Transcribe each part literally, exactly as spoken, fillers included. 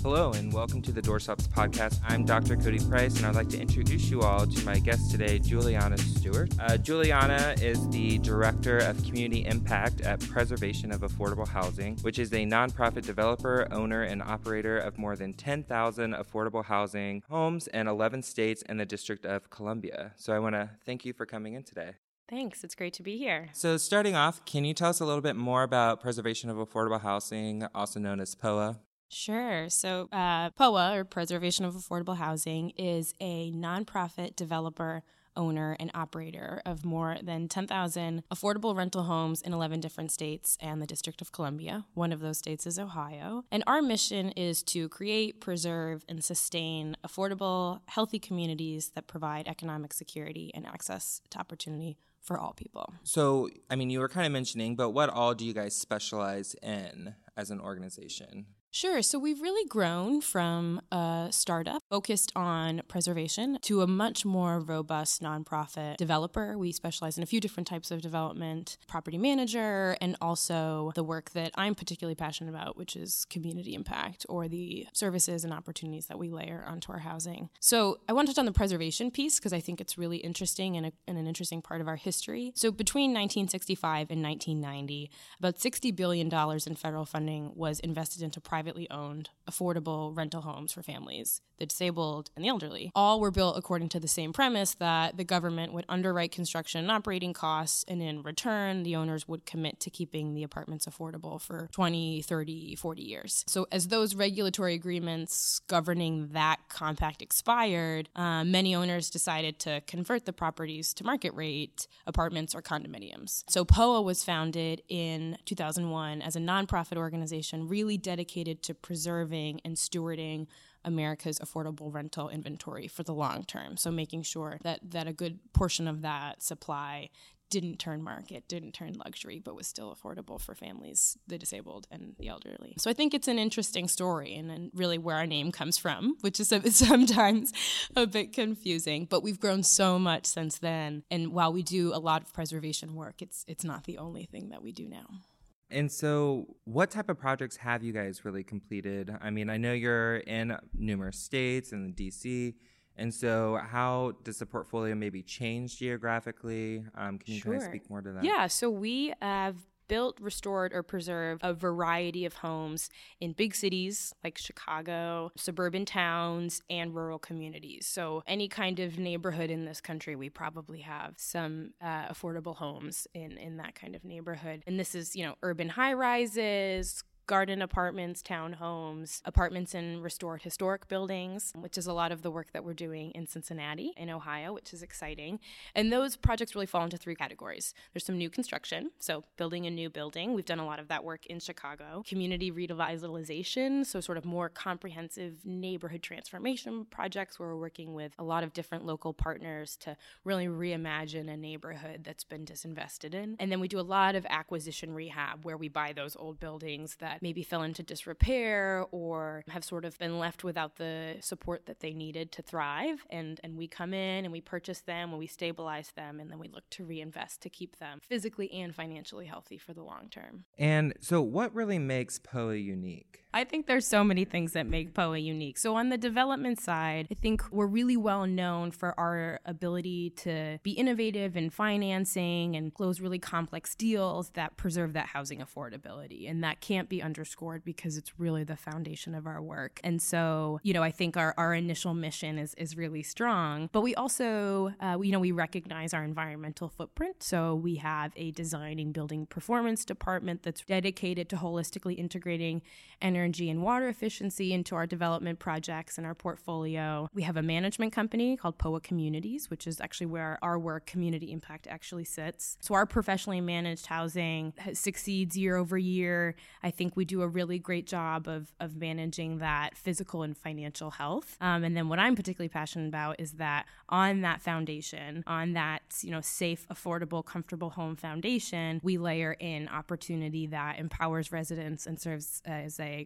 Hello and welcome to the Doorstops podcast. I'm Doctor Cody Price, and I'd like to introduce you all to my guest today, Juliana Stewart. Uh, Juliana is the Director of Community Impact at Preservation of Affordable Housing, which is a nonprofit developer, owner, and operator of more than ten thousand affordable housing homes in eleven states and the District of Columbia. So I want to thank you for coming in today. Thanks. It's great to be here. So starting off, can you tell us a little bit more about Preservation of Affordable Housing, also known as P O A? Sure. So uh, P O A, or Preservation of Affordable Housing, is a nonprofit developer, owner, and operator of more than ten thousand affordable rental homes in eleven different states and the District of Columbia. One of those states is Ohio. And our mission is to create, preserve, and sustain affordable, healthy communities that provide economic security and access to opportunity for all people. So, I mean, you were kind of mentioning, but what all do you guys specialize in as an organization? Sure. So we've really grown from a startup focused on preservation to a much more robust nonprofit developer. We specialize in a few different types of development, property manager, and also the work that I'm particularly passionate about, which is community impact, or the services and opportunities that we layer onto our housing. So I want to touch on the preservation piece because I think it's really interesting and, a, and an interesting part of our history. So between nineteen sixty-five and nineteen ninety, about sixty billion dollars in federal funding was invested into private privately owned, affordable rental homes for families, the disabled, and the elderly. All were built according to the same premise that the government would underwrite construction and operating costs, and in return, the owners would commit to keeping the apartments affordable for twenty, thirty, forty years. So as those regulatory agreements governing that compact expired, uh, many owners decided to convert the properties to market rate apartments or condominiums. So P O A was founded in two thousand one as a nonprofit organization really dedicated to preserving and stewarding America's affordable rental inventory for the long term. So making sure that, that a good portion of that supply didn't turn market, didn't turn luxury, but was still affordable for families, the disabled, and the elderly. So I think it's an interesting story and, and really where our name comes from, which is sometimes a bit confusing, but we've grown so much since then. And while we do a lot of preservation work, it's it's not the only thing that we do now. And so what type of projects have you guys really completed? I mean, I know you're in numerous states and D C, and so how does the portfolio maybe change geographically? Um, can you Sure. kind of speak more to that? Yeah, so we have built, restored, or preserved a variety of homes in big cities like Chicago, suburban towns, and rural communities. So any kind of neighborhood in this country, we probably have some uh, affordable homes in, in that kind of neighborhood. And this is, you know, urban high-rises, garden apartments, townhomes, apartments in restored historic buildings, which is a lot of the work that we're doing in Cincinnati, in Ohio, which is exciting. And those projects really fall into three categories. There's some new construction, so building a new building. We've done a lot of that work in Chicago. Community revitalization, so sort of more comprehensive neighborhood transformation projects where we're working with a lot of different local partners to really reimagine a neighborhood that's been disinvested in. And then we do a lot of acquisition rehab where we buy those old buildings that maybe fell into disrepair or have sort of been left without the support that they needed to thrive. And, and we come in and we purchase them and we stabilize them, and then we look to reinvest to keep them physically and financially healthy for the long term. And so what really makes P O A unique? I think there's so many things that make P O A unique. So on the development side, I think we're really well known for our ability to be innovative in financing and close really complex deals that preserve that housing affordability. And that can't be underscored because it's really the foundation of our work. And so, you know, I think our, our initial mission is, is really strong, but we also, uh, you know, we recognize our environmental footprint. So we have a designing building performance department that's dedicated to holistically integrating energy and water efficiency into our development projects and our portfolio. We have a management company called P O A Communities, which is actually where our work, community impact, actually sits. So our professionally managed housing succeeds year over year. I think we do a really great job of, of managing that physical and financial health. Um, and then what I'm particularly passionate about is that on that foundation, on that, you know, safe, affordable, comfortable home foundation, we layer in opportunity that empowers residents and serves as a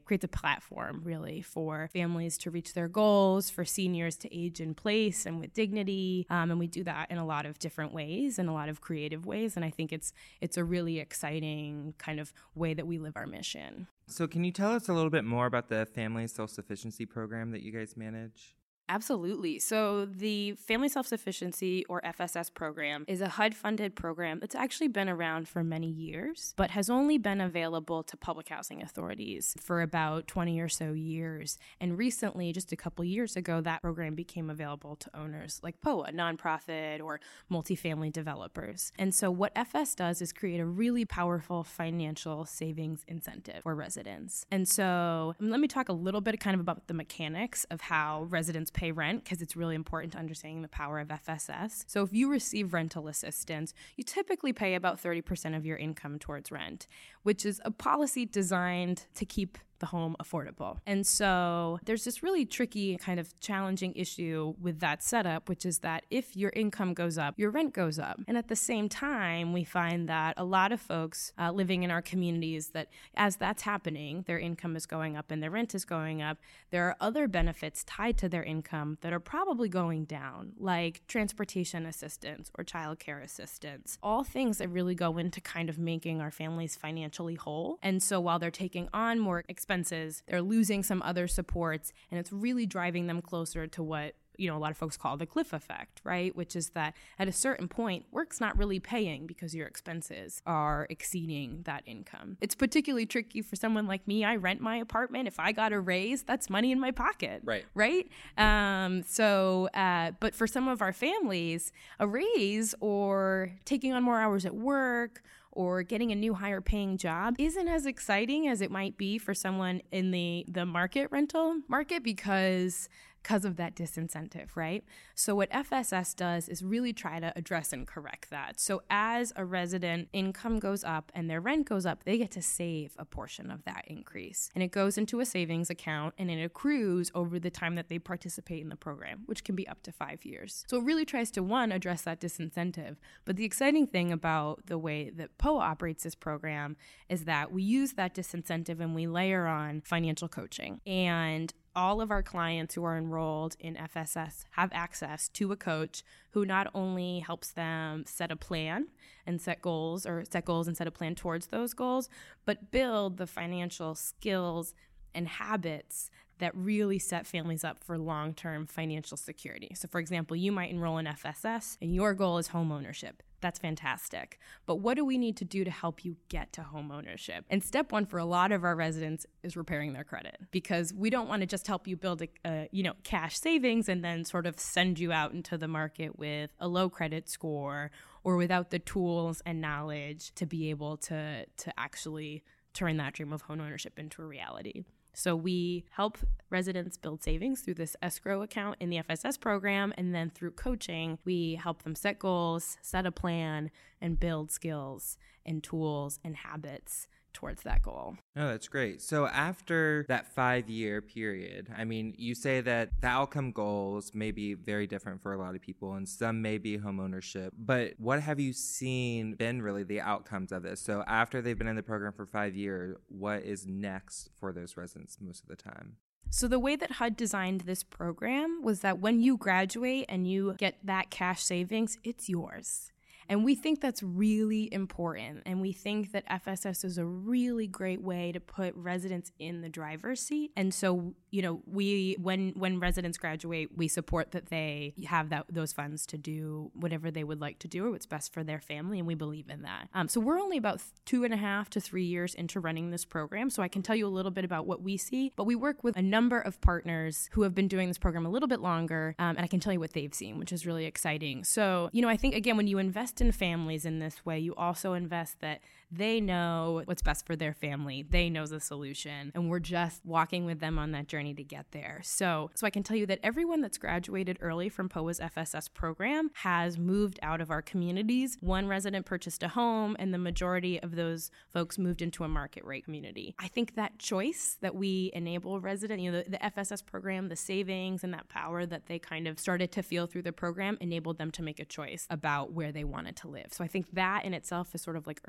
creates a platform really for families to reach their goals, for seniors to age in place and with dignity. Um, and we do that in a lot of different ways and a lot of creative ways. And I think it's it's a really exciting kind of way that we live our mission. So can you tell us a little bit more about the Family Self-Sufficiency Program that you guys manage? Absolutely. So the Family Self-Sufficiency, or F S S program, is a H U D-funded program that's actually been around for many years, but has only been available to public housing authorities for about twenty or so years. And recently, just a couple years ago, that program became available to owners like P O A, nonprofit or multifamily developers. And so what F S does is create a really powerful financial savings incentive for residents. And so let me talk a little bit kind of about the mechanics of how residents pay rent, because it's really important to understanding the power of F S S. So if you receive rental assistance, you typically pay about thirty percent of your income towards rent, which is a policy designed to keep the home affordable. And so there's this really tricky kind of challenging issue with that setup, which is that if your income goes up, your rent goes up. And at the same time, we find that a lot of folks uh, living in our communities, that as that's happening, their income is going up and their rent is going up, there are other benefits tied to their income that are probably going down, like transportation assistance or childcare assistance, all things that really go into kind of making our families financially whole. And so while they're taking on more expenses, expenses, they're losing some other supports, and it's really driving them closer to what, you know, a lot of folks call the cliff effect, right? Which is that at a certain point, work's not really paying because your expenses are exceeding that income. It's particularly tricky for someone like me. I rent my apartment. If I got a raise, that's money in my pocket, right? Right? Um, so, uh, but for some of our families, a raise or taking on more hours at work or getting a new higher paying job isn't as exciting as it might be for someone in the, the market rental market because because of that disincentive, right? So what F S S does is really try to address and correct that. So as a resident income goes up and their rent goes up, they get to save a portion of that increase. And it goes into a savings account and it accrues over the time that they participate in the program, which can be up to five years. So it really tries to, one, address that disincentive. But the exciting thing about the way that P O A operates this program is that we use that disincentive and we layer on financial coaching. And all of our clients who are enrolled in F S S have access to a coach who not only helps them set a plan and set goals or set goals and set a plan towards those goals, but build the financial skills and habits that really set families up for long-term financial security. So for example, you might enroll in F S S and your goal is home ownership. That's fantastic. But what do we need to do to help you get to home ownership? And step one for a lot of our residents is repairing their credit, because we don't want to just help you build a, a you know cash savings and then sort of send you out into the market with a low credit score or without the tools and knowledge to be able to to actually turn that dream of home ownership into a reality. So we help residents build savings through this escrow account in the F S S program, and then through coaching, we help them set goals, set a plan, and build skills and tools and habits towards that goal. Oh, that's great. So after that five-year period, I mean, you say that the outcome goals may be very different for a lot of people, and some may be homeownership. But what have you seen been really the outcomes of this? So after they've been in the program for five years, what is next for those residents most of the time? So the way that H U D designed this program was that when you graduate and you get that cash savings, it's yours. And we think that's really important. And we think that F S S is a really great way to put residents in the driver's seat. And so, you know, we when when residents graduate, we support that they have that those funds to do whatever they would like to do or what's best for their family. And we believe in that. Um, so we're only about two and a half to three years into running this program. So I can tell you a little bit about what we see. But we work with a number of partners who have been doing this program a little bit longer. Um, and I can tell you what they've seen, which is really exciting. So, you know, I think, again, when you invest in families in this way, you also invest that they know what's best for their family. They know the solution, and we're just walking with them on that journey to get there. So, so I can tell you that everyone that's graduated early from P O A's F S S program has moved out of our communities. One resident purchased a home, and the majority of those folks moved into a market rate community. I think that choice that we enable resident, you know, the, the F S S program, the savings and that power that they kind of started to feel through the program enabled them to make a choice about where they wanted to live. So I think that in itself is sort of like early evidence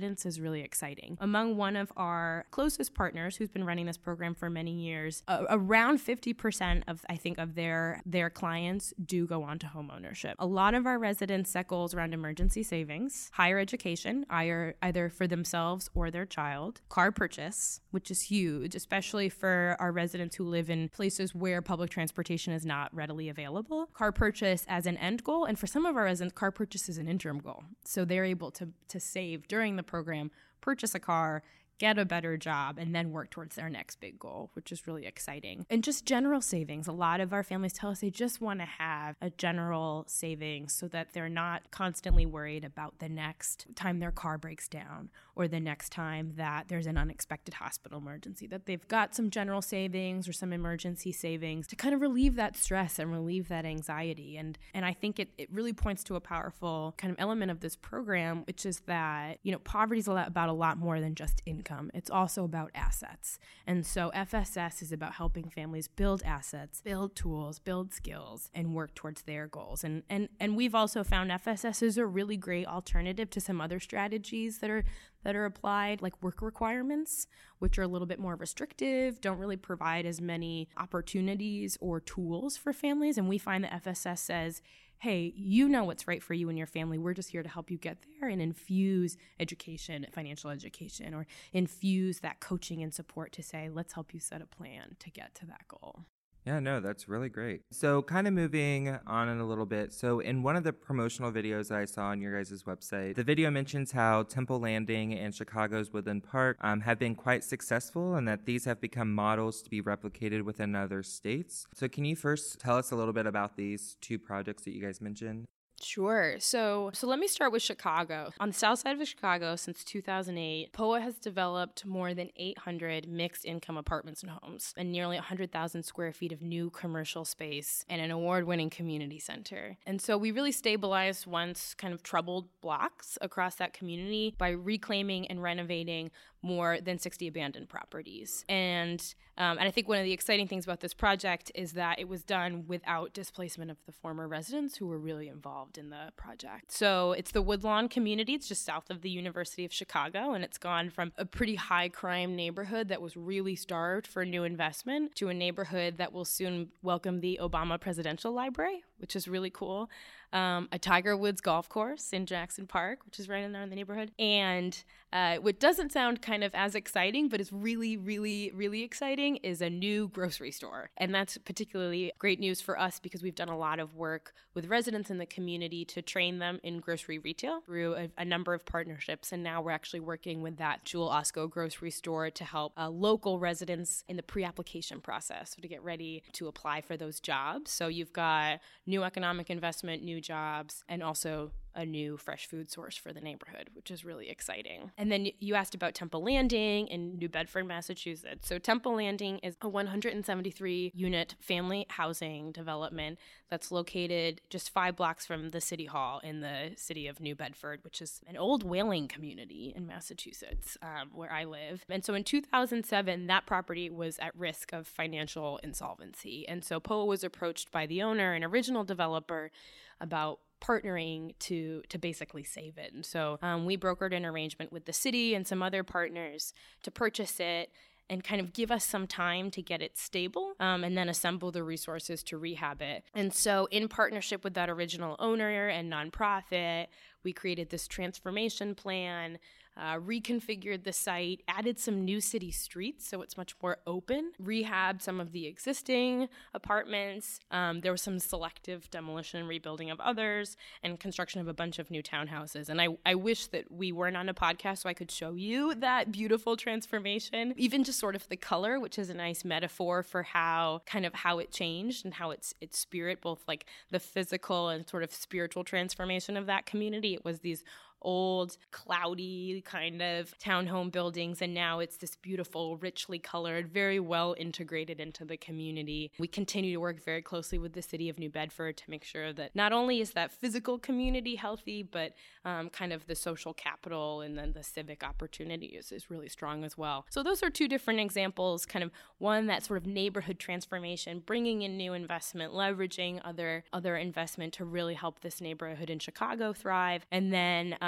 residents is really exciting. Among one of our closest partners who's been running this program for many years, uh, around fifty percent of, I think, of their, their clients do go on to home ownership. A lot of our residents set goals around emergency savings, higher education, either, either for themselves or their child, car purchase, which is huge, especially for our residents who live in places where public transportation is not readily available. Car purchase as an end goal, and for some of our residents, car purchase is an interim goal. So they're able to, to save during the program, purchase a car, get a better job, and then work towards their next big goal, which is really exciting. And just general savings. A lot of our families tell us they just want to have a general savings so that they're not constantly worried about the next time their car breaks down or the next time that there's an unexpected hospital emergency, that they've got some general savings or some emergency savings to kind of relieve that stress and relieve that anxiety. And and I think it, it really points to a powerful kind of element of this program, which is that, you know, poverty is a lot about a lot more than just income. It's also about assets. And so F S S is about helping families build assets, build tools, build skills, and work towards their goals. And and and we've also found F S S is a really great alternative to some other strategies that are that are applied, like work requirements, which are a little bit more restrictive, don't really provide as many opportunities or tools for families. And we find that F S S says, hey, you know what's right for you and your family. We're just here to help you get there and infuse education, financial education, or infuse that coaching and support to say, let's help you set a plan to get to that goal. Yeah, no, that's really great. So kind of moving on in a little bit. So in one of the promotional videos that I saw on your guys' website, the video mentions how Temple Landing and Chicago's Woodland Park um, have been quite successful and that these have become models to be replicated within other states. So can you first tell us a little bit about these two projects that you guys mentioned? Sure. So so let me start with Chicago. On the south side of Chicago, since two thousand eight, P O A has developed more than eight hundred mixed-income apartments and homes and nearly one hundred thousand square feet of new commercial space and an award-winning community center. And so we really stabilized once kind of troubled blocks across that community by reclaiming and renovating more than sixty abandoned properties. And um, and I think one of the exciting things about this project is that it was done without displacement of the former residents who were really involved in the project. So it's the Woodlawn community. It's just south of the University of Chicago, and it's gone from a pretty high crime neighborhood that was really starved for new investment to a neighborhood that will soon welcome the Obama Presidential Library, which is really cool. Um, a Tiger Woods golf course in Jackson Park, which is right in there in the neighborhood. And uh, what doesn't sound kind of as exciting, but is really, really, really exciting, is a new grocery store. And that's particularly great news for us because we've done a lot of work with residents in the community to train them in grocery retail through a, a number of partnerships. And now we're actually working with that Jewel Osco grocery store to help uh, local residents in the pre-application process, so to get ready to apply for those jobs. So you've got new economic investment, new jobs, and also a new fresh food source for the neighborhood, which is really exciting. And then you asked about Temple Landing in New Bedford, Massachusetts. So Temple Landing is a one hundred seventy-three unit family housing development that's located just five blocks from the city hall in the city of New Bedford, which is an old whaling community in Massachusetts, um, where I live. And so in two thousand seven, that property was at risk of financial insolvency. And so P O A was approached by the owner and original developer about partnering to to basically save it. And so um, we brokered an arrangement with the city and some other partners to purchase it and kind of give us some time to get it stable um, and then assemble the resources to rehab it. And so in partnership with that original owner and nonprofit, we created this transformation plan, uh, reconfigured the site, added some new city streets so it's much more open, rehabbed some of the existing apartments. Um, there was some selective demolition and rebuilding of others and construction of a bunch of new townhouses. And I, I wish that we weren't on a podcast so I could show you that beautiful transformation, even just sort of the color, which is a nice metaphor for how kind of how it changed and how its its spirit, both like the physical and sort of spiritual transformation of that community. It was these old, cloudy kind of townhome buildings, and now it's this beautiful, richly colored, very well integrated into the community. We continue to work very closely with the city of New Bedford to make sure that not only is that physical community healthy, but um, kind of the social capital and then the civic opportunity is, is really strong as well. So those are two different examples, kind of one, that sort of neighborhood transformation, bringing in new investment, leveraging other, other investment to really help this neighborhood in Chicago thrive, and then um,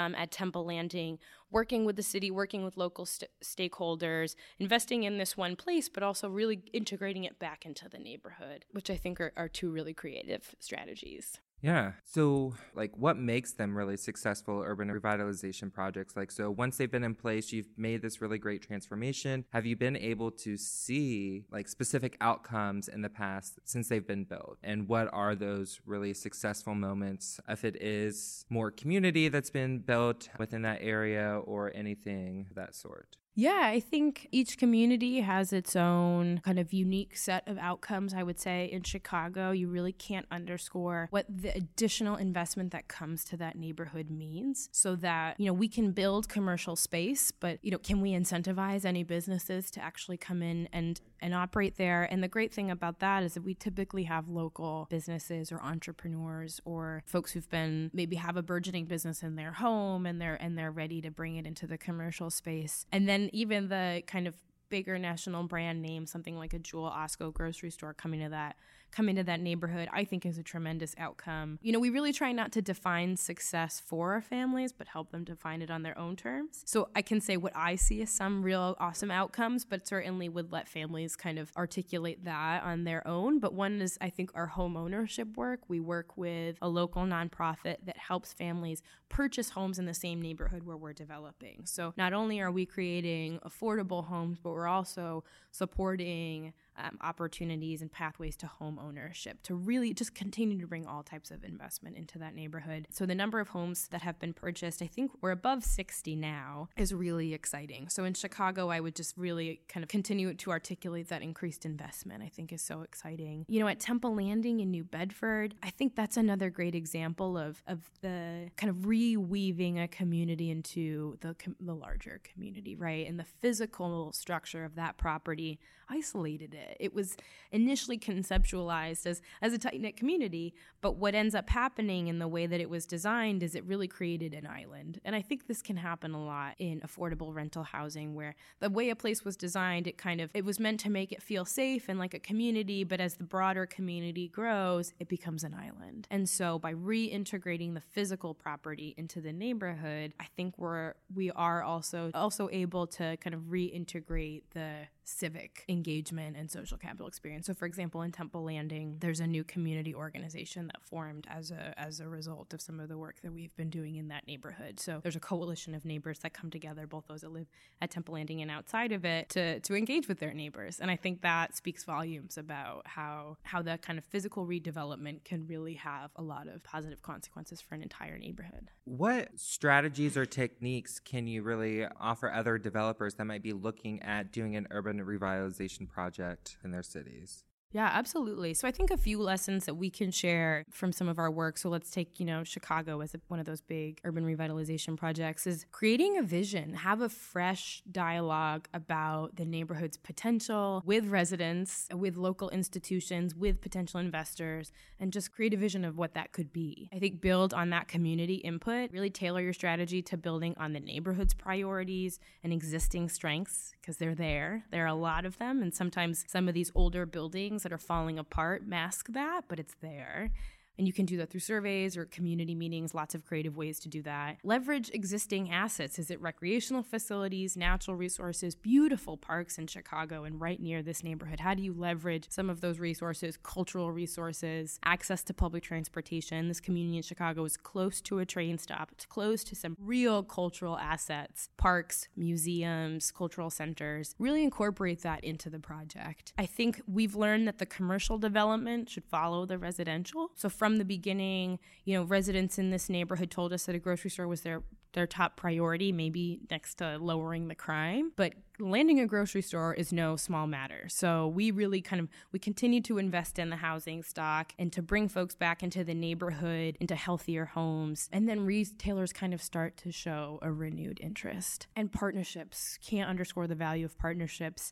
um, at Temple Landing, working with the city, working with local st- stakeholders, investing in this one place, but also really integrating it back into the neighborhood, which I think are, are two really creative strategies. Yeah. So, like, what makes them really successful urban revitalization projects? Like, so once they've been in place, you've made this really great transformation. Have you been able to see, like, specific outcomes in the past since they've been built? And what are those really successful moments, if it is more community that's been built within that area or anything of that sort? Yeah, I think each community has its own kind of unique set of outcomes. I would say in Chicago, you really can't underscore what the additional investment that comes to that neighborhood means, so that, you know, we can build commercial space, but, you know, can we incentivize any businesses to actually come in and, and operate there? And the great thing about that is that we typically have local businesses or entrepreneurs or folks who've been, maybe have a burgeoning business in their home and they're, and they're ready to bring it into the commercial space. And then even the kind of bigger national brand name, something like a Jewel Osco grocery store coming to that coming to that neighborhood, I think is a tremendous outcome. You know, we really try not to define success for our families, but help them define it on their own terms. So I can say what I see as some real awesome outcomes, but certainly would let families kind of articulate that on their own. But one is, I think, our home ownership work. We work with a local nonprofit that helps families purchase homes in the same neighborhood where we're developing. So not only are we creating affordable homes, but we're also supporting Um, opportunities and pathways to home ownership to really just continue to bring all types of investment into that neighborhood. So the number of homes that have been purchased, I think we're above sixty now, is really exciting. So in Chicago, I would just really kind of continue to articulate that increased investment, I think is so exciting. You know, at Temple Landing in New Bedford, I think that's another great example of, of the kind of reweaving a community into the, com- the larger community, right? And the physical structure of that property isolated it. It was initially conceptualized as, as a tight-knit community, but what ends up happening in the way that it was designed is it really created an island. And I think this can happen a lot in affordable rental housing, where the way a place was designed, it kind of, it was meant to make it feel safe and like a community, but as the broader community grows, it becomes an island. And so by reintegrating the physical property into the neighborhood, I think we're, we are also, also able to kind of reintegrate the civic engagement and social capital experience. So for example, in Temple Landing, there's a new community organization that formed as a as a result of some of the work that we've been doing in that neighborhood. So there's a coalition of neighbors that come together, both those that live at Temple Landing and outside of it, to to engage with their neighbors. And I think that speaks volumes about how how that kind of physical redevelopment can really have a lot of positive consequences for an entire neighborhood. What strategies or techniques can you really offer other developers that might be looking at doing an urban revitalization project in their cities? Yeah, absolutely. So I think a few lessons that we can share from some of our work. So let's take, you know, Chicago as a, one of those big urban revitalization projects is creating a vision, have a fresh dialogue about the neighborhood's potential with residents, with local institutions, with potential investors, and just create a vision of what that could be. I think build on that community input, really tailor your strategy to building on the neighborhood's priorities and existing strengths, because they're there. There are a lot of them, and sometimes some of these older buildings that are falling apart mask that, but it's there. And you can do that through surveys or community meetings, lots of creative ways to do that. Leverage existing assets. Is it recreational facilities, natural resources, beautiful parks in Chicago and right near this neighborhood? How do you leverage some of those resources, cultural resources, access to public transportation? This community in Chicago is close to a train stop. It's close to some real cultural assets, parks, museums, cultural centers. Really incorporate that into the project. I think we've learned that the commercial development should follow the residential. So from From the beginning, you know, residents in this neighborhood told us that a grocery store was their their top priority, maybe next to lowering the crime. But landing a grocery store is no small matter. So we really kind of, we continue to invest in the housing stock and to bring folks back into the neighborhood, into healthier homes. And then retailers kind of start to show a renewed interest. And partnerships, can't underscore the value of partnerships.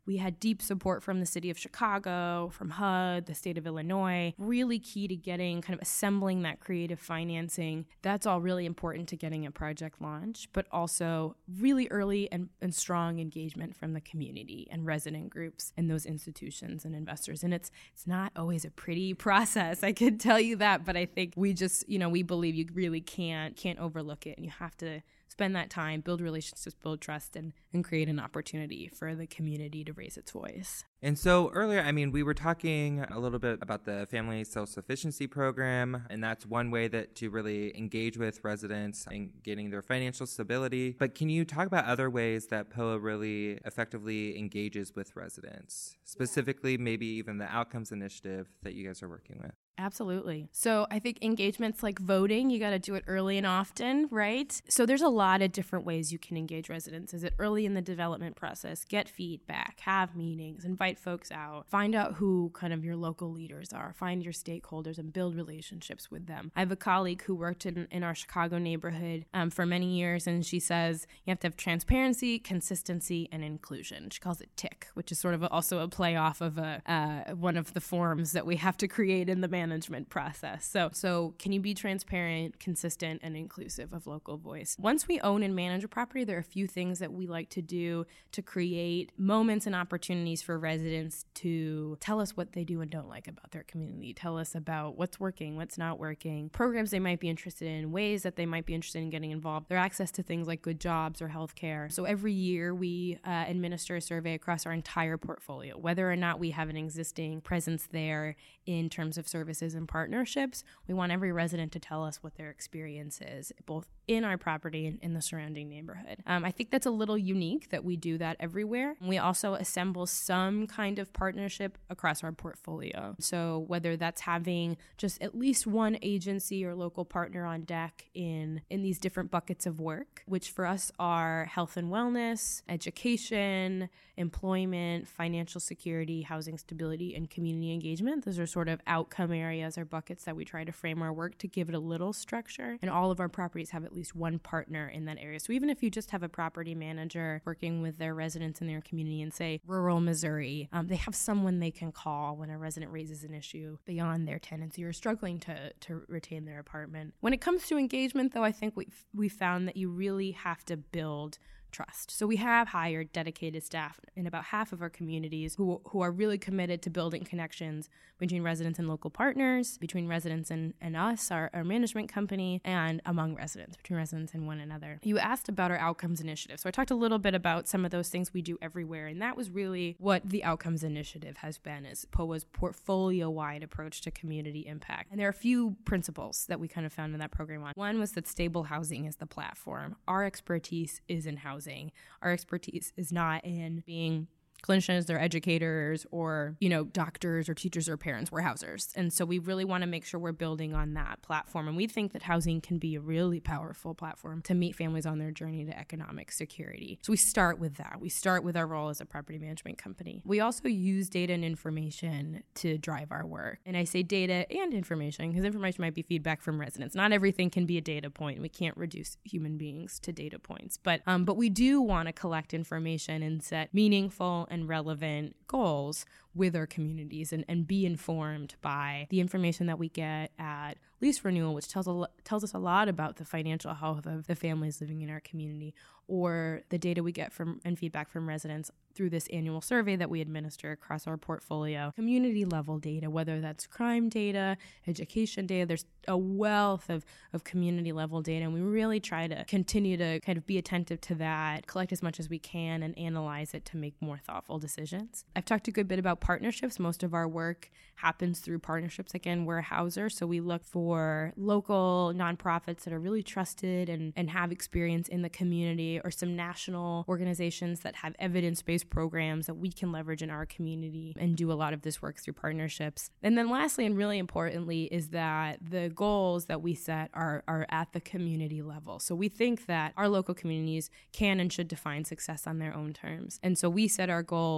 We had deep support from the city of Chicago, from H U D, the state of Illinois, really key to getting, kind of assembling that creative financing. That's all really important to getting a project launched, but also really early and, and strong engagement from the community and resident groups and those institutions and investors. And it's it's not always a pretty process, I could tell you that, but I think we just, you know, we believe you really can't, can't overlook it, and you have to spend that time, build relationships, build trust, and, and create an opportunity for the community to raise its voice. And so earlier, I mean, we were talking a little bit about the Family Self-Sufficiency Program, and that's one way that to really engage with residents in getting their financial stability. But can you talk about other ways that P O A really effectively engages with residents, specifically maybe even the Outcomes Initiative that you guys are working with? Absolutely. So I think engagements like voting, you got to do it early and often, right? So there's a lot of different ways you can engage residents. Is it early in the development process? Get feedback, have meetings, invite folks out, find out who kind of your local leaders are, find your stakeholders and build relationships with them. I have a colleague who worked in, in our Chicago neighborhood um, for many years, and she says you have to have transparency, consistency, and inclusion. She calls it TIC, which is sort of a, also a play off of a, uh, one of the forms that we have to create in the management process. So, so can you be transparent, consistent, and inclusive of local voice? Once we own and manage a property, there are a few things that we like to do to create moments and opportunities for residents to tell us what they do and don't like about their community, tell us about what's working, what's not working, programs they might be interested in, ways that they might be interested in getting involved, their access to things like good jobs or healthcare. So every year we uh, administer a survey across our entire portfolio, whether or not we have an existing presence there in terms of services and partnerships. We want every resident to tell us what their experience is, both in our property and in the surrounding neighborhood. Um, I think that's a little unique that we do that everywhere. We also assemble some kind of partnership across our portfolio. So whether that's having just at least one agency or local partner on deck in, in these different buckets of work, which for us are health and wellness, education, employment, financial security, housing stability, and community engagement. Those are sort of outcome areas or buckets that we try to frame our work to give it a little structure. And all of our properties have at least one partner in that area. So even if you just have a property manager working with their residents in their community in, say, rural Missouri, um, they have someone they can call when a resident raises an issue beyond their tenancy or struggling to, to retain their apartment. When it comes to engagement, though, I think we we found that you really have to build trust. So we have hired dedicated staff in about half of our communities who who are really committed to building connections between residents and local partners, between residents and, and us, our, our management company, and among residents, between residents and one another. You asked about our Outcomes Initiative. So I talked a little bit about some of those things we do everywhere, and that was really what the Outcomes Initiative has been, is P O A's portfolio-wide approach to community impact. And there are a few principles that we kind of found in that program. One was that stable housing is the platform. Our expertise is in housing. Our expertise is not in being clinicians, they're educators, or, you know, doctors or teachers or parents. We're housers. And so we really want to make sure we're building on that platform. And we think that housing can be a really powerful platform to meet families on their journey to economic security. So we start with that. We start with our role as a property management company. We also use data and information to drive our work. And I say data and information because information might be feedback from residents. Not everything can be a data point. We can't reduce human beings to data points. But um, but we do want to collect information and set meaningful and relevant goals with our communities and, and be informed by the information that we get at lease renewal, which tells a, tells us a lot about the financial health of the families living in our community, or the data we get from and feedback from residents through this annual survey that we administer across our portfolio. Community level data, whether that's crime data, education data, there's a wealth of, of community level data, and we really try to continue to kind of be attentive to that, collect as much as we can, and analyze it to make more thoughtful decisions. I've talked a good bit about partnerships. Most of our work happens through partnerships. Again, we're a houser, so we look for local nonprofits that are really trusted and, and have experience in the community, or some national organizations that have evidence-based programs that we can leverage in our community and do a lot of this work through partnerships. And then lastly, and really importantly, is that the goals that we set are, are at the community level. So we think that our local communities can and should define success on their own terms. And so we set our goals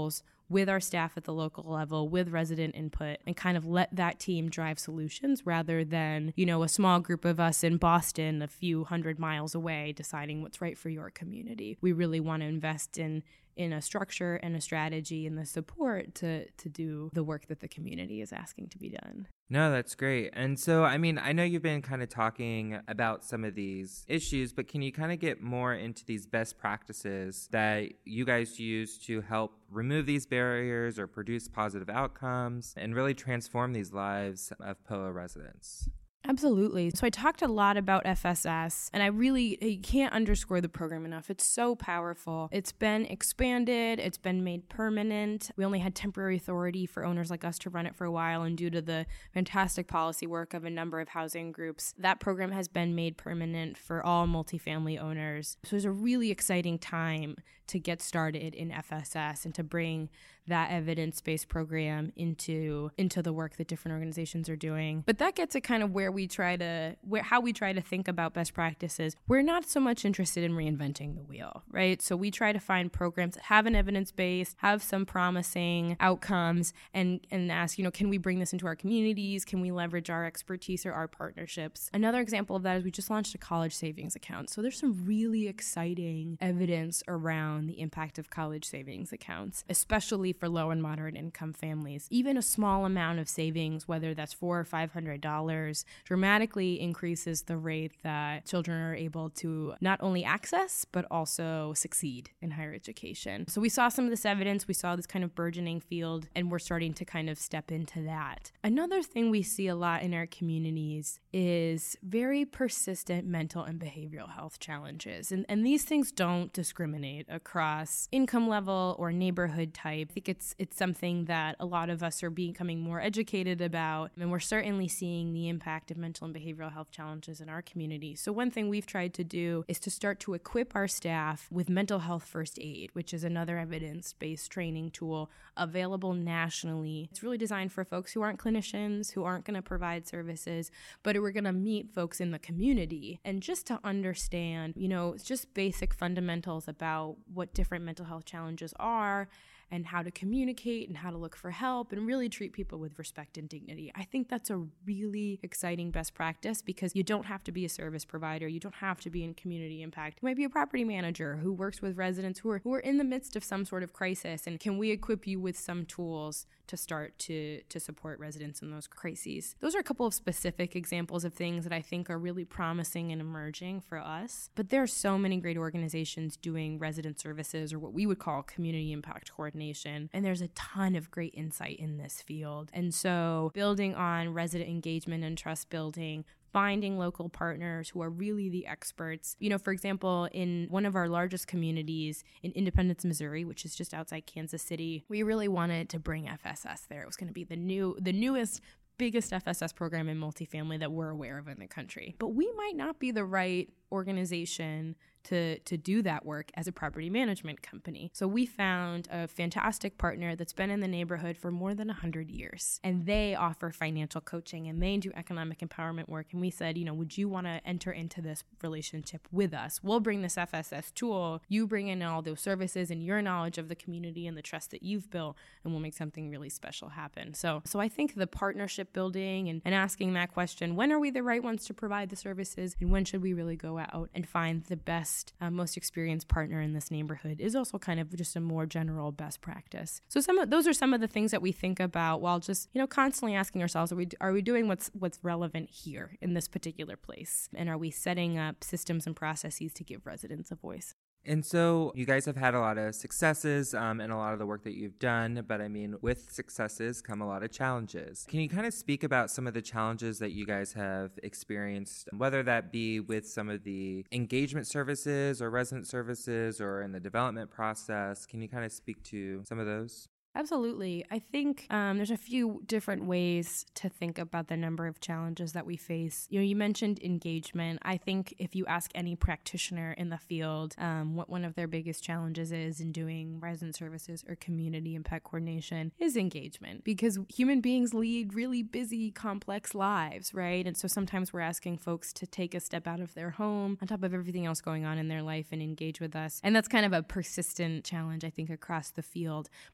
with our staff at the local level, with resident input, and kind of let that team drive solutions rather than, you know, a small group of us in Boston a few hundred miles away deciding what's right for your community. We really want to invest in in a structure and a strategy and the support to to do the work that the community is asking to be done. No, that's great. And so, I mean, I know you've been kind of talking about some of these issues, but can you kind of get more into these best practices that you guys use to help remove these barriers or produce positive outcomes and really transform these lives of P O A residents? Absolutely. So I talked a lot about F S S, and I really I can't underscore the program enough. It's so powerful. It's been expanded. It's been made permanent. We only had temporary authority for owners like us to run it for a while, and due to the fantastic policy work of a number of housing groups, that program has been made permanent for all multifamily owners. So it's a really exciting time to get started in F S S and to bring that evidence-based program into into the work that different organizations are doing. But that gets at kind of where we try to, where how we try to think about best practices. We're not so much interested in reinventing the wheel, right? So we try to find programs that have an evidence base, have some promising outcomes, and and ask, you know, can we bring this into our communities? Can we leverage our expertise or our partnerships? Another example of that is we just launched a college savings account. So there's some really exciting evidence around the impact of college savings accounts, especially for low and moderate income families. Even a small amount of savings, whether that's four or five hundred dollars, dramatically increases the rate that children are able to not only access but also succeed in higher education. So we saw some of this evidence. We saw this kind of burgeoning field, and we're starting to kind of step into that. Another thing we see a lot in our communities is very persistent mental and behavioral health challenges, and and these things don't discriminate across income level or neighborhood type. I think it's it's something that a lot of us are becoming more educated about, and we're certainly seeing the impact of mental and behavioral health challenges in our community. So one thing we've tried to do is to start to equip our staff with mental health first aid, which is another evidence-based training tool available nationally. It's really designed for folks who aren't clinicians, who aren't going to provide services, but we're going to meet folks in the community and just to understand, you know, just basic fundamentals about what different mental health challenges are and how to communicate and how to look for help and really treat people with respect and dignity. I think that's a really exciting best practice because you don't have to be a service provider. You don't have to be in community impact. You might be a property manager who works with residents who are who are in the midst of some sort of crisis, and can we equip you with some tools to start to to support residents in those crises? Those are a couple of specific examples of things that I think are really promising and emerging for us. But there are so many great organizations doing resident services, or what we would call community impact coordination, and there's a ton of great insight in this field. And so building on resident engagement and trust building, finding local partners who are really the experts. You know, for example, in one of our largest communities in Independence, Missouri, which is just outside Kansas City, we really wanted to bring F S S there. It was going to be the new, the newest, biggest F S S program in multifamily that we're aware of in the country. But we might not be the right organization to to do that work as a property management company. So we found a fantastic partner that's been in the neighborhood for more than one hundred years, and they offer financial coaching and they do economic empowerment work. And we said, you know, would you want to enter into this relationship with us? We'll bring this F S S tool, you bring in all those services and your knowledge of the community and the trust that you've built, and we'll make something really special happen. So so I think the partnership building and, and asking that question, when are we the right ones to provide the services, and when should we really go out and find the best Uh, most experienced partner in this neighborhood, is also kind of just a more general best practice. So some of those are some of the things that we think about while just, you know, constantly asking ourselves, are we are we doing what's what's relevant here in this particular place? And are we setting up systems and processes to give residents a voice? And so you guys have had a lot of successes um, in a lot of the work that you've done, but I mean, with successes come a lot of challenges. Can you kind of speak about some of the challenges that you guys have experienced, whether that be with some of the engagement services or resident services or in the development process? Can you kind of speak to some of those? Absolutely. I think um, there's a few different ways to think about the number of challenges that we face. You know, you mentioned engagement. I think if you ask any practitioner in the field um, what one of their biggest challenges is in doing resident services or community impact coordination is engagement, because human beings lead really busy, complex lives, right? And so sometimes we're asking folks to take a step out of their home on top of everything else going on in their life and engage with us. And that's kind of a persistent challenge, I think, across the field. But there's a lot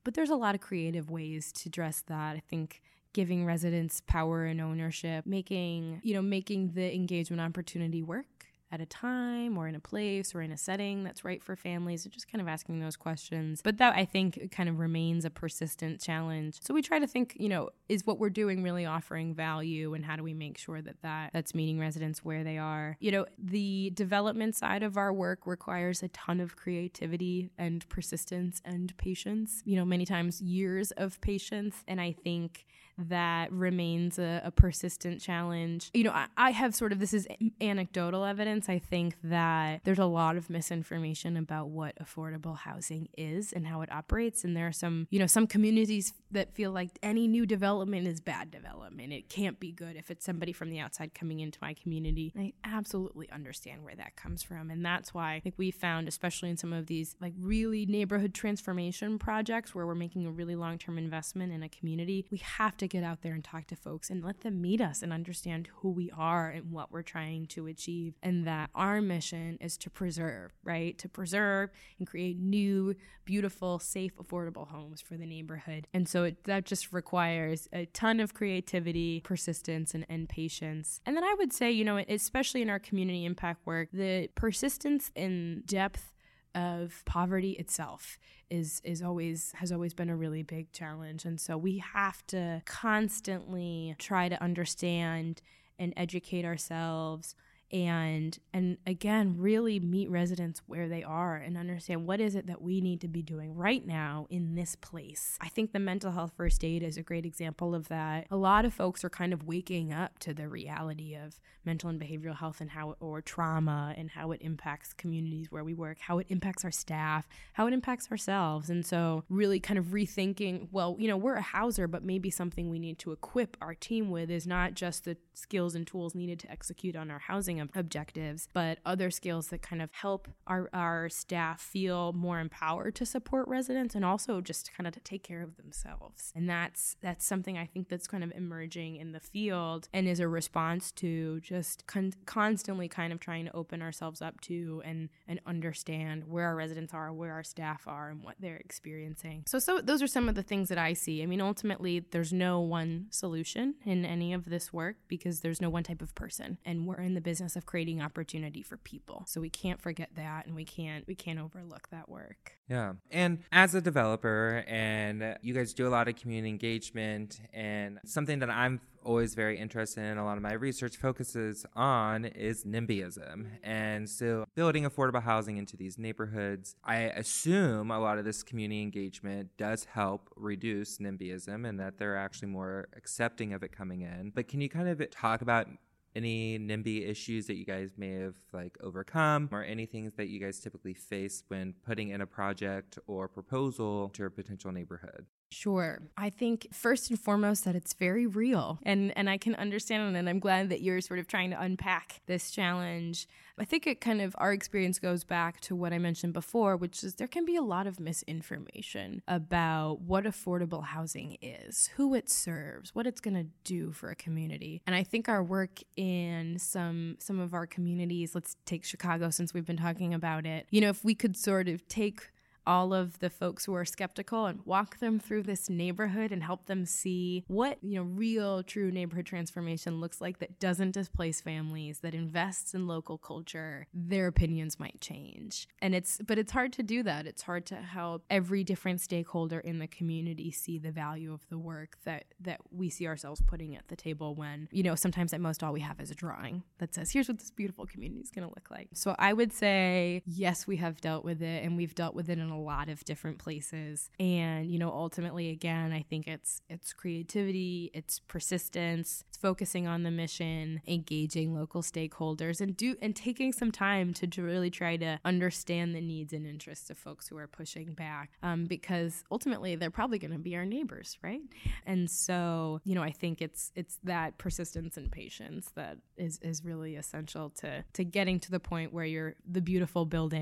lot of creative ways to address that. I think giving residents power and ownership, making, you know, making the engagement opportunity work at a time or in a place or in a setting that's right for families, and just kind of asking those questions. But that, I think, kind of remains a persistent challenge. So we try to think, you know, is what we're doing really offering value, and how do we make sure that, that that's meeting residents where they are? You know, the development side of our work requires a ton of creativity and persistence and patience, you know, many times years of patience. And I think that remains a, a persistent challenge. You know, I, I have sort of, this is anecdotal evidence. I think that there's a lot of misinformation about what affordable housing is and how it operates. And there are some, you know, some communities that feel like any new development is bad development. It can't be good if it's somebody from the outside coming into my community. And I absolutely understand where that comes from. And that's why I think we found, especially in some of these like really neighborhood transformation projects where we're making a really long-term investment in a community, we have to get out there and talk to folks and let them meet us and understand who we are and what we're trying to achieve. And that our mission is to preserve, right? To preserve and create new, beautiful, safe, affordable homes for the neighborhood. And so it, that just requires a ton of creativity, persistence, and, and patience. And then I would say, you know, especially in our community impact work, the persistence and depth of poverty itself is is always has always been a really big challenge. And so we have to constantly try to understand and educate ourselves and and again really meet residents where they are and understand what is it that we need to be doing right now in this place. I think the mental health first aid is a great example of that. A lot of folks are kind of waking up to the reality of mental and behavioral health and how or trauma and how it impacts communities where we work, how it impacts our staff, how it impacts ourselves. And so really kind of rethinking, well, you know, we're a houser, but maybe something we need to equip our team with is not just the skills and tools needed to execute on our housing objectives, but other skills that kind of help our, our staff feel more empowered to support residents and also just kind of to take care of themselves. And that's that's something I think that's kind of emerging in the field and is a response to just con- constantly kind of trying to open ourselves up to and, and understand where our residents are, where our staff are, and what they're experiencing. So, so those are some of the things that I see. I mean, ultimately, there's no one solution in any of this work because there's no one type of person. And we're in the business of creating opportunity for people. So we can't forget that, and we can't we can't overlook that work. Yeah. And as a developer, and you guys do a lot of community engagement, and something that I'm always very interested in, a lot of my research focuses on is NIMBYism. And so building affordable housing into these neighborhoods, I assume a lot of this community engagement does help reduce NIMBYism and that they're actually more accepting of it coming in. But can you kind of talk about any NIMBY issues that you guys may have like overcome, or anything that you guys typically face when putting in a project or proposal to a potential neighborhood? Sure. I think first and foremost that it's very real, and and I can understand it, and I'm glad that you're sort of trying to unpack this challenge. I think it kind of, our experience goes back to what I mentioned before, which is there can be a lot of misinformation about what affordable housing is, who it serves, what it's going to do for a community. And I think our work in some some of our communities, let's take Chicago since we've been talking about it, you know, if we could sort of take all of the folks who are skeptical and walk them through this neighborhood and help them see what, you know, real, true neighborhood transformation looks like that doesn't displace families, that invests in local culture, their opinions might change. And it's, but it's hard to do that. It's hard to help every different stakeholder in the community see the value of the work that, that we see ourselves putting at the table when, you know, sometimes at most all we have is a drawing that says, here's what this beautiful community is going to look like. So I would say, yes, we have dealt with it, and we've dealt with it in a lot of different places. And, you know, ultimately, again, I think it's it's creativity, it's persistence, it's focusing on the mission, engaging local stakeholders, and do and taking some time to, to really try to understand the needs and interests of folks who are pushing back. Um, because ultimately, they're probably going to be our neighbors, right? And so, you know, I think it's it's that persistence and patience that is is really essential to to getting to the point where you're the beautiful building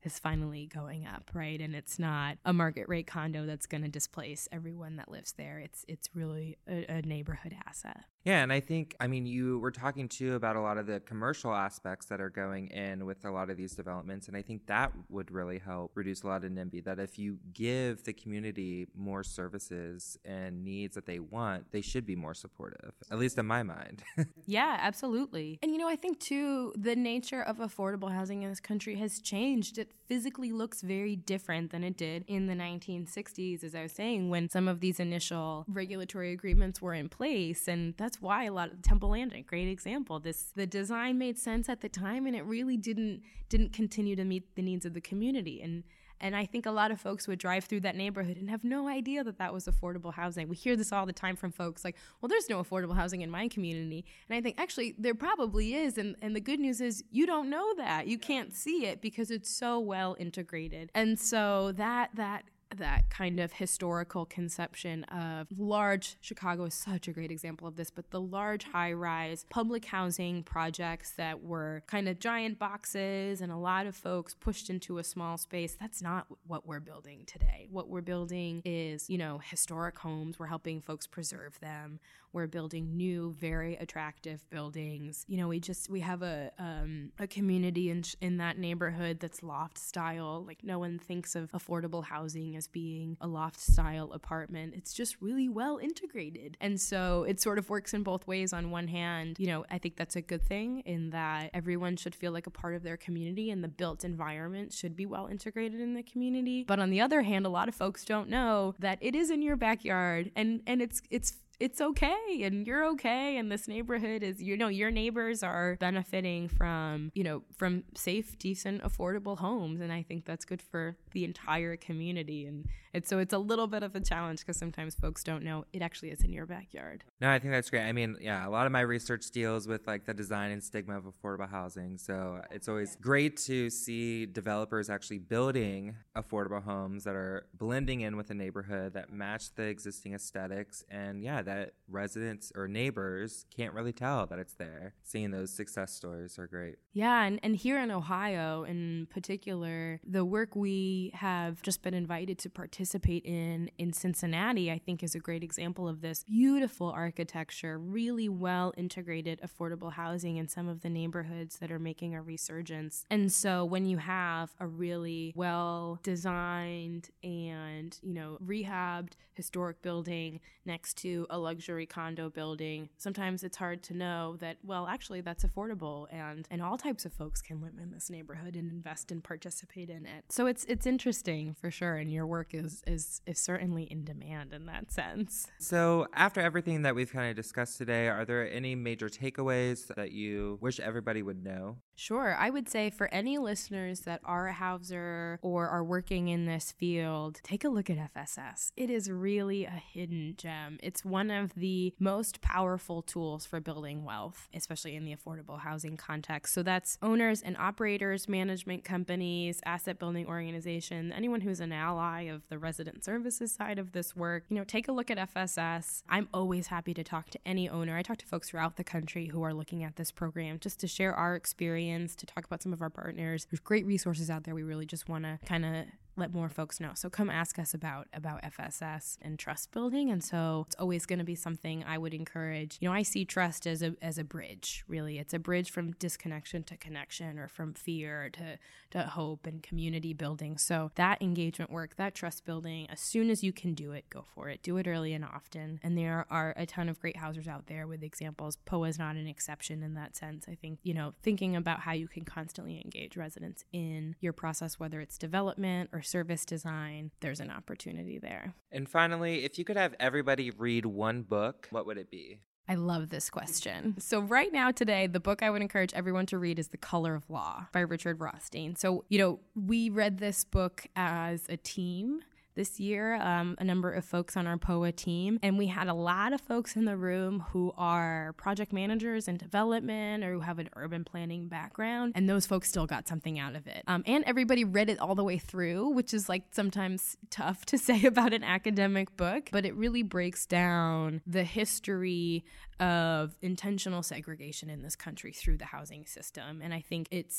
is finally going up, right? And it's not a market rate condo that's going to displace everyone that lives there. It's it's really a, a neighborhood asset. Yeah, and I think, I mean, you were talking too about a lot of the commercial aspects that are going in with a lot of these developments, and I think that would really help reduce a lot of NIMBY, that if you give the community more services and needs that they want, they should be more supportive, at least in my mind. Yeah, absolutely. And, you know, I think, too, the nature of affordable housing in this country has changed. It physically looks very different than it did in the nineteen sixties, as I was saying, when some of these initial regulatory agreements were in place. And that's why a lot of Temple Landing, great example. This the design made sense at the time, and it really didn't didn't continue to meet the needs of the community. And And I think a lot of folks would drive through that neighborhood and have no idea that that was affordable housing. We hear this all the time from folks like, well, there's no affordable housing in my community. And I think actually there probably is. And, and the good news is you don't know that. You can't see it because it's so well integrated. And so that that that kind of historical conception of large, Chicago is such a great example of this, but the large high-rise public housing projects that were kind of giant boxes and a lot of folks pushed into a small space, that's not what we're building today. What we're building is, you know, historic homes. We're helping folks preserve them. We're building new, very attractive buildings. You know, we just, we have a um, a community in, in that neighborhood that's loft style. Like no one thinks of affordable housing as being a loft style apartment. It's just really well integrated. And so it sort of works in both ways. On one hand, you know, I think that's a good thing in that everyone should feel like a part of their community and the built environment should be well integrated in the community. But on the other hand, a lot of folks don't know that it is in your backyard and, and it's it's it's okay and you're okay and this neighborhood is, you know, your neighbors are benefiting from, you know, from safe, decent, affordable homes. And I think that's good for the entire community. And it's so it's a little bit of a challenge because sometimes folks don't know it actually is in your backyard. No, I think that's great. I mean, yeah, a lot of my research deals with like the design and stigma of affordable housing. So it's always great to see developers actually building affordable homes that are blending in with the neighborhood that match the existing aesthetics. And yeah, that residents or neighbors can't really tell that it's there. Seeing those success stories are great. Yeah, and, and here in Ohio in particular, the work we have just been invited to participate in in Cincinnati, I think is a great example of this. Beautiful architecture, really well integrated affordable housing in some of the neighborhoods that are making a resurgence. And so when you have a really well designed and, you know, rehabbed historic building next to a luxury condo building, sometimes it's hard to know that, well, actually that's affordable and, and all types of folks can live in this neighborhood and invest and participate in it. So it's it's interesting for sure, and your work is is is certainly in demand in that sense. So after everything that we've kind of discussed today, are there any major takeaways that you wish everybody would know? Sure. I would say for any listeners that are a houser or are working in this field, take a look at F S S. It is really a hidden gem. It's one of the most powerful tools for building wealth, especially in the affordable housing context. So that's owners and operators, management companies, asset building organizations, anyone who's an ally of the resident services side of this work, you know, take a look at F S S. I'm always happy to talk to any owner. I talk to folks throughout the country who are looking at this program just to share our experience, to talk about some of our partners. There's great resources out there. We really just want to kind of let more folks know. So come ask us about about F S S and trust building. And so it's always going to be something I would encourage. You know, I see trust as a as a bridge, really. It's a bridge from disconnection to connection, or from fear to, to hope and community building. So that engagement work, that trust building, as soon as you can do it, go for it. Do it early and often. And there are a ton of great housers out there with examples. P O A is not an exception in that sense. I think, you know, thinking about how you can constantly engage residents in your process, whether it's development or service design, there's an opportunity there. And finally, if you could have everybody read one book, what would it be? I love this question. So right now today, the book I would encourage everyone to read is The Color of Law by Richard Rothstein. So, you know, we read this book as a team this year, um, a number of folks on our P O A team, and we had a lot of folks in the room who are project managers in development or who have an urban planning background, and those folks still got something out of it. Um, and everybody read it all the way through, which is like sometimes tough to say about an academic book, but it really breaks down the history of intentional segregation in this country through the housing system. And I think it's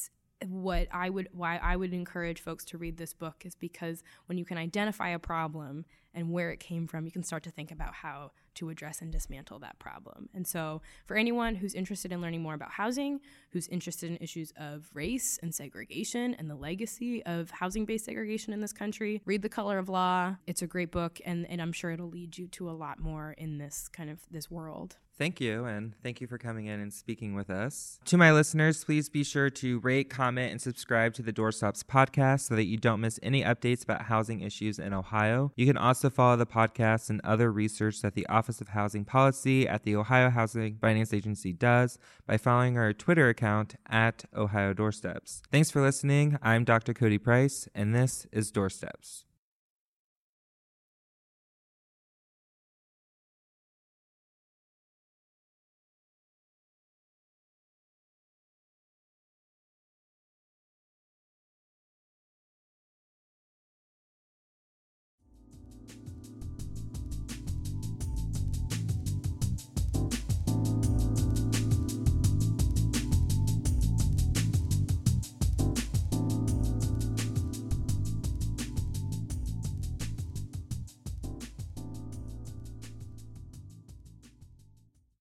what I would why I would encourage folks to read this book is because when you can identify a problem and where it came from, you can start to think about how to address and dismantle that problem. And so for anyone who's interested in learning more about housing, who's interested in issues of race and segregation and the legacy of housing-based segregation in this country, read The Color of Law. It's a great book, and, and I'm sure it'll lead you to a lot more in this kind of this world. Thank you, and thank you for coming in and speaking with us. To my listeners, please be sure to rate, comment, and subscribe to the Doorstops podcast so that you don't miss any updates about housing issues in Ohio. You can also follow the podcast and other research that the Office of Housing Policy at the Ohio Housing Finance Agency does by following our Twitter account at Ohio Doorsteps. Thanks for listening. I'm Doctor Cody Price, and this is Doorsteps.